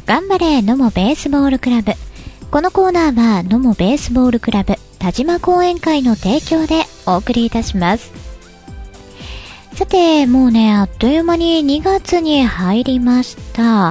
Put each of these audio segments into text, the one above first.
頑張れ野茂ベースボールクラブ。このコーナーは野茂ベースボールクラブ田島講演会の提供でお送りいたします。さて、もうね、あっという間に2月に入りました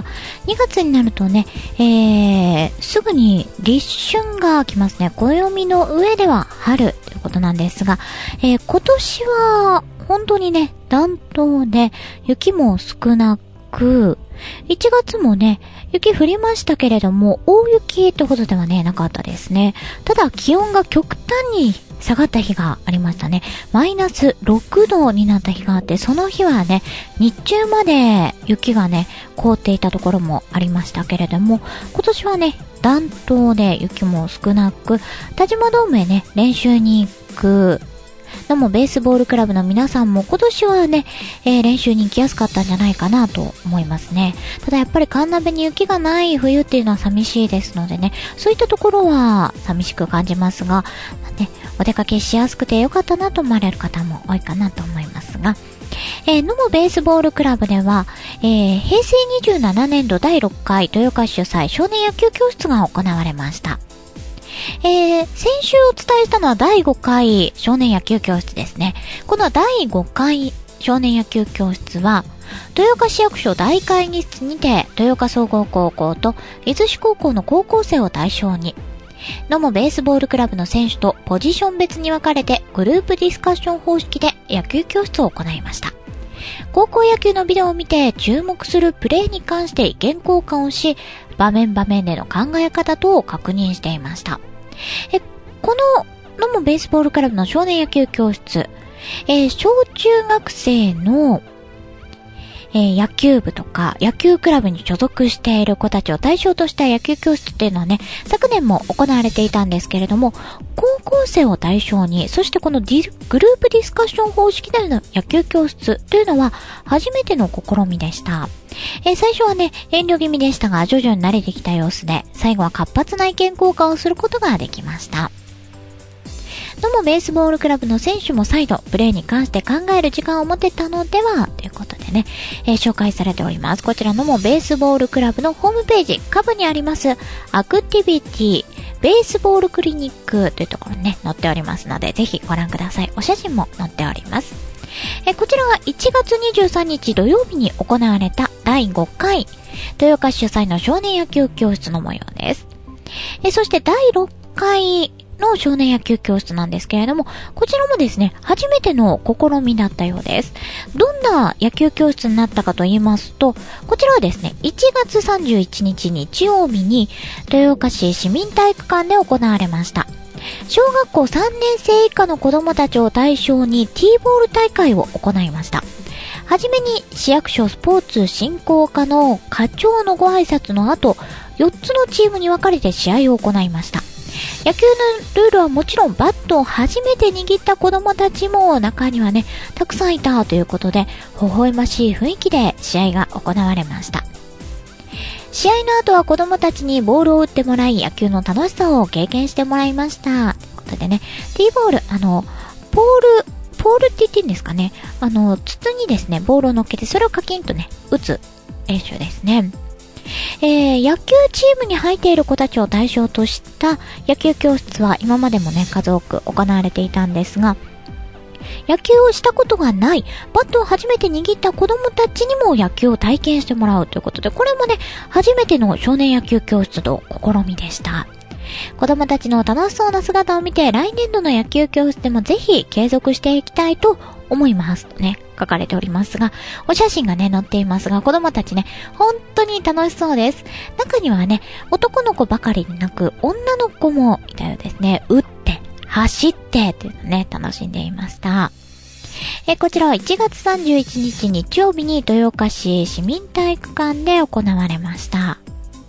。2月になるとね、すぐに立春が来ますね。暦の上では春ということなんですが、今年は本当にね、暖冬で雪も少なく、1月もね、雪降りましたけれども、大雪ってほどではね、なかったですね。ただ気温が極端に下がった日がありましたね。マイナス6度になった日があって、その日はね、日中まで雪がね、凍っていたところもありましたけれども、今年はね、暖冬で雪も少なく、田島ドームへね、練習に行く、野茂ベースボールクラブの皆さんも今年はね、練習に行きやすかったんじゃないかなと思いますね。ただやっぱり神鍋に雪がない冬っていうのは寂しいですのでね、そういったところは寂しく感じますが、ね、お出かけしやすくてよかったなと思われる方も多いかなと思いますが、野茂ベースボールクラブでは、平成27年度第6回豊川市主催少年野球教室が行われました。先週お伝えしたのは第5回少年野球教室ですね。この第5回少年野球教室は、豊岡市役所大会議室にて、豊岡総合高校と伊豆市高校の高校生を対象に、野茂ベースボールクラブの選手とポジション別に分かれてグループディスカッション方式で野球教室を行いました。高校野球のビデオを見て注目するプレーに関して意見交換をし、場面場面での考え方等を確認していました。この野茂ベースボールクラブの少年野球教室、小中学生の、野球部とか野球クラブに所属している子たちを対象とした野球教室っていうのはね、昨年も行われていたんですけれども、高校生を対象に、そしてこのグループディスカッション方式での野球教室というのは初めての試みでした。最初はね、遠慮気味でしたが、徐々に慣れてきた様子で、最後は活発な意見交換をすることができました。野茂ベースボールクラブの選手も再度プレーに関して考える時間を持てたのではということでね、紹介されております。こちら野茂ベースボールクラブのホームページ下部にありますアクティビティベースボールクリニックというところにね載っておりますので、ぜひご覧ください。お写真も載っております。こちらは1月23日土曜日に行われた第5回豊岡市主催の少年野球教室の模様です。そして第6回の少年野球教室なんですけれども、こちらもですね、初めての試みだったようです。どんな野球教室になったかと言いますと、こちらはですね、1月31日日曜日に豊岡市市民体育館で行われました。小学校3年生以下の子供たちを対象に T ボール大会を行いました。はじめに市役所スポーツ振興課の課長のご挨拶の後、4つのチームに分かれて試合を行いました。野球のルールはもちろんバットを初めて握った子供たちも中にはね、たくさんいたということで、微笑ましい雰囲気で試合が行われました。試合の後は子供たちにボールを打ってもらい、野球の楽しさを経験してもらいました。ということでね、T ボール、ポールって言っていいんですかね。筒にですね、ボールを乗っけて、それをカキンとね、打つ練習ですね。野球チームに入っている子たちを対象とした野球教室は今までもね、数多く行われていたんですが、野球をしたことがない、バットを初めて握った子供たちにも野球を体験してもらうということで、これもね、初めての少年野球教室の試みでした。子供たちの楽しそうな姿を見て、来年度の野球教室でもぜひ継続していきたいと思いますとね、書かれておりますが、お写真がね、載っていますが、子供たちね、本当に楽しそうです。中にはね、男の子ばかりでなく、女の子もいたようですね。打って、走ってっていうのね、楽しんでいました。こちらは1月31日日曜日に豊岡市市民体育館で行われました。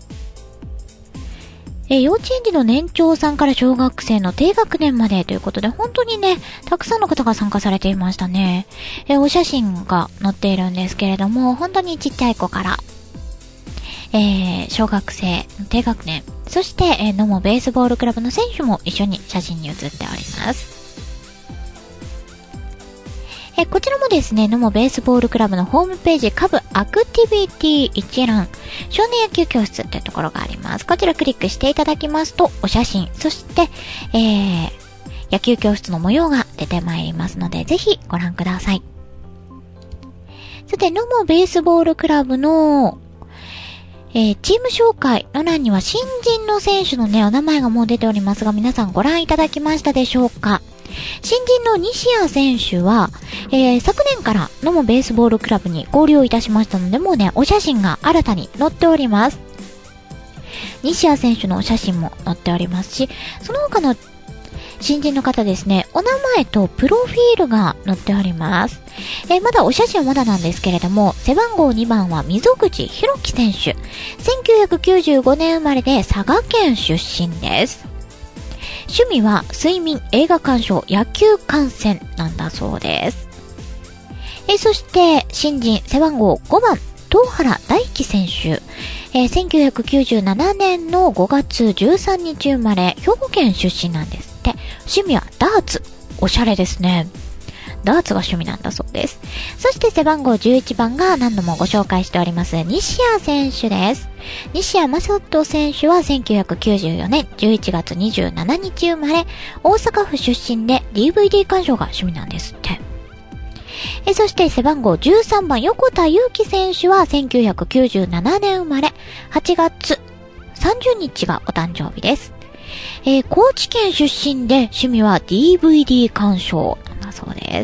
幼稚園児の年長さんから小学生の低学年までということで、本当にね、たくさんの方が参加されていましたね。お写真が載っているんですけれども、本当にちっちゃい子から、小学生、低学年、そして、野茂ベースボールクラブの選手も一緒に写真に写っております。 こちらもですね、野茂ベースボールクラブのホームページ、下部アクティビティ一覧、少年野球教室っていうところがあります。こちらクリックしていただきますと、お写真、そして、野球教室の模様が出てまいりますので、ぜひご覧ください。さて、野茂ベースボールクラブの、チーム紹介の欄には新人の選手のね、お名前がもう出ておりますが、皆さんご覧いただきましたでしょうか。新人の西谷選手は、昨年から野茂ベースボールクラブに合流いたしましたので、もうね、お写真が新たに載っております。西谷選手のお写真も載っておりますし、その他の新人の方ですね、お名前とプロフィールが載っております。まだお写真はまだなんですけれども、背番号2番は溝口博樹選手。1995年生まれで佐賀県出身です。趣味は睡眠、映画鑑賞、野球観戦なんだそうです。そして新人背番号5番東原大輝選手。1997年の5月13日生まれ、兵庫県出身なんですって。趣味はダーツ。おしゃれですね。ダーツが趣味なんだそうです。そして背番号11番が何度もご紹介しております西谷選手です。西谷正人選手は1994年11月27日生まれ、大阪府出身で DVD 鑑賞が趣味なんですって。そして背番号13番横田祐希選手は1997年生まれ、8月30日がお誕生日です。高知県出身で趣味は DVD 鑑賞なんだそうです。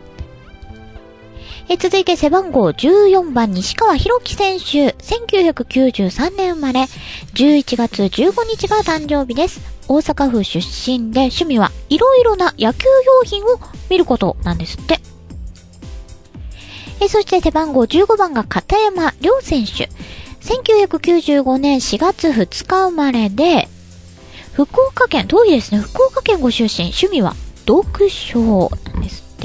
続いて背番号14番西川博樹選手、1993年生まれ、11月15日が誕生日です。大阪府出身で趣味はいろいろな野球用品を見ることなんですって。そして背番号15番が片山亮選手。1995年4月2日生まれで、福岡県、遠いですね。福岡県ご出身。趣味は読書なんですって。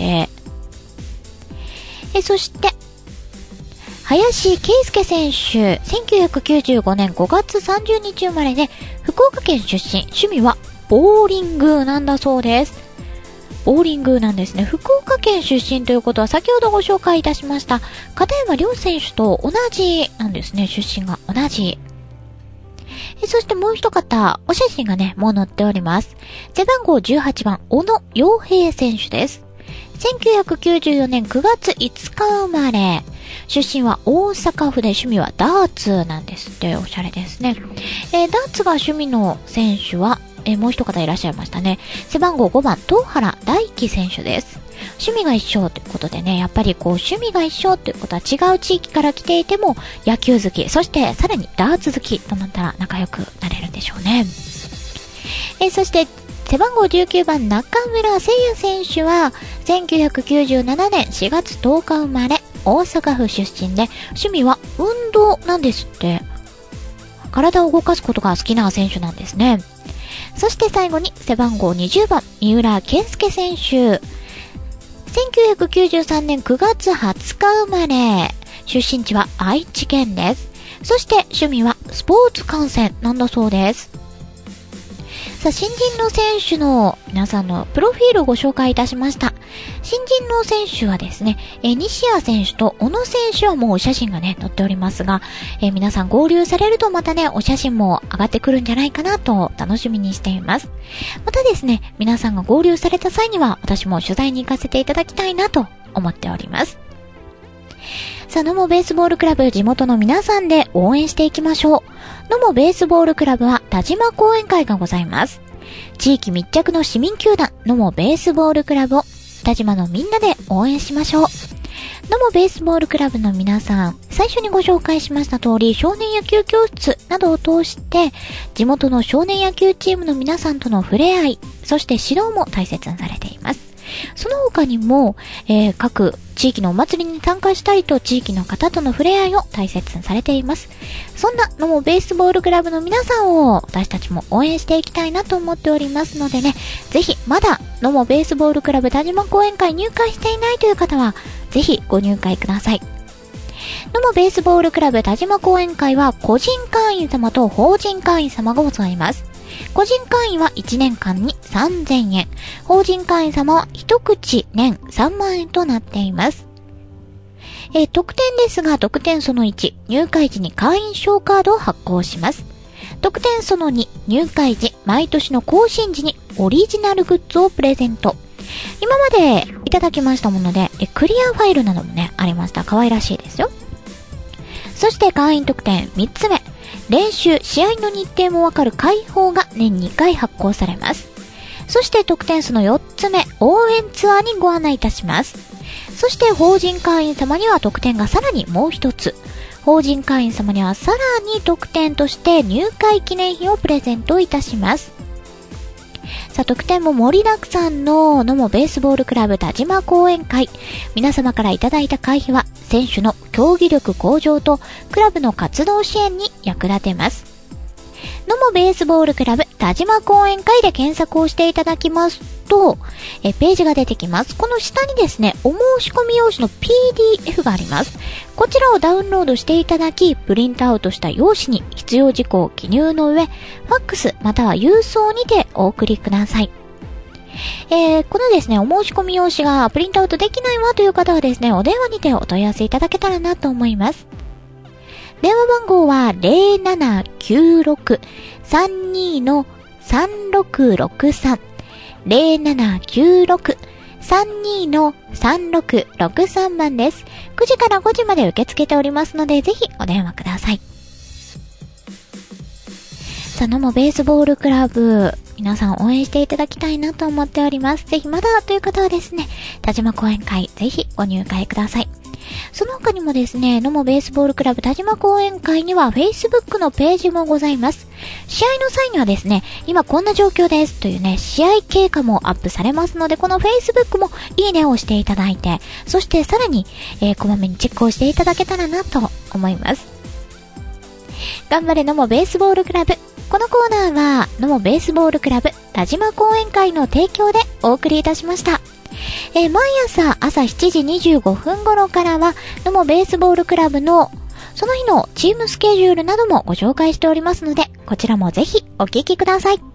そして、林圭介選手。1995年5月30日生まれで、福岡県出身。趣味はボーリングなんだそうです。ボーリングなんですね。福岡県出身ということは先ほどご紹介いたしました片山亮選手と同じなんですね。出身が同じ。そしてもう一方、お写真がね、もう載っております。背番号18番、小野洋平選手です。1994年9月5日生まれ。出身は大阪府で趣味はダーツなんですって。おしゃれですね。ダーツが趣味の選手は、もう一方いらっしゃいましたね。背番号5番、東原大輝選手です。趣味が一緒ということでね、やっぱりこう趣味が一緒ということは違う地域から来ていても野球好き、そしてさらにダーツ好きとなったら仲良くなれるんでしょうね。そして背番号19番中村誠也選手は1997年4月10日生まれ、大阪府出身で趣味は運動なんですって。体を動かすことが好きな選手なんですね。そして最後に背番号20番三浦健介選手、1993年9月20日生まれ、出身地は愛知県です。そして趣味はスポーツ観戦なんだそうです。さあ、新人の選手の皆さんのプロフィールをご紹介いたしました。新人の選手はですね、西谷選手と小野選手はもうお写真がね、載っておりますが、皆さん合流されるとまたね、お写真も上がってくるんじゃないかなと楽しみにしています。またですね、皆さんが合流された際には私も取材に行かせていただきたいなと思っております。さあ、野茂ベースボールクラブ地元の皆さんで応援していきましょう。野茂ベースボールクラブは田島講演会がございます。地域密着の市民球団野茂ベースボールクラブを田島のみんなで応援しましょう。野茂ベースボールクラブの皆さん、最初にご紹介しました通り少年野球教室などを通して地元の少年野球チームの皆さんとの触れ合い、そして指導も大切にされています。その他にも、各地域のお祭りに参加したりと地域の方との触れ合いを大切にされています。そんな野茂ベースボールクラブの皆さんを私たちも応援していきたいなと思っておりますのでね、ぜひまだ野茂ベースボールクラブ田島講演会入会していないという方はぜひご入会ください。野茂ベースボールクラブ田島講演会は個人会員様と法人会員様がございます。 個人会員は1年間に3000円。法人会員様は一口年3万円となっています。特典ですが、特典その1、入会時に会員証カードを発行します。特典その2、入会時、毎年の更新時にオリジナルグッズをプレゼント。今までいただきましたもので、クリアファイルなどもね、ありました。可愛らしいですよ。そして会員特典3つ目、練習、試合の日程もわかる会報が年2回発行されます。そして特典その4つ目、応援ツアーにご案内いたします。そして法人会員様には特典がさらにもう一つ。法人会員様にはさらに特典として入会記念品をプレゼントいたします。さあ、特典も盛りだくさんの野茂ベースボールクラブ田島講演会。皆様からいただいた会費は選手の競技力向上とクラブの活動支援に役立てます。野茂ベースボールクラブ田島講演会で検索をしていただきますと、ページが出てきます。この下にですね、お申し込み用紙の PDF があります。こちらをダウンロードしていただき、プリントアウトした用紙に必要事項を記入の上、ファックスまたは郵送にてお送りください。このですね、お申し込み用紙がプリントアウトできないわという方はですね、お電話にてお問い合わせいただけたらなと思います。電話番号は 0796-32-3663 0796-32-3663 番です。9時から5時まで受け付けておりますので、ぜひお電話ください。さあ、野茂ベースボールクラブ、皆さん応援していただきたいなと思っております。ぜひまだという方はですね、田島講演会、ぜひご入会ください。その他にもですね、野茂ベースボールクラブ田島講演会には Facebook のページもございます。試合の際にはですね、今こんな状況ですというね、試合経過もアップされますので、この Facebook もいいねをしていただいて、そしてさらに、こまめにチェックをしていただけたらなと思います。頑張れ野茂ベースボールクラブ。このコーナーは野茂ベースボールクラブ田島講演会の提供でお送りいたしました。毎朝7時25分頃からは野茂ベースボールクラブのその日のチームスケジュールなどもご紹介しておりますので、こちらもぜひお聞きください。